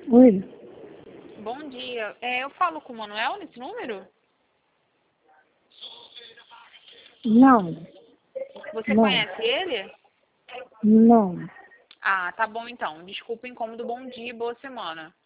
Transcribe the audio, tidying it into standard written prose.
Oi? Bom dia. Eu falo com o Manuel nesse número? Não, Você não, conhece ele? não. Ah, tá bom então. Desculpa o incômodo. Bom dia e boa semana.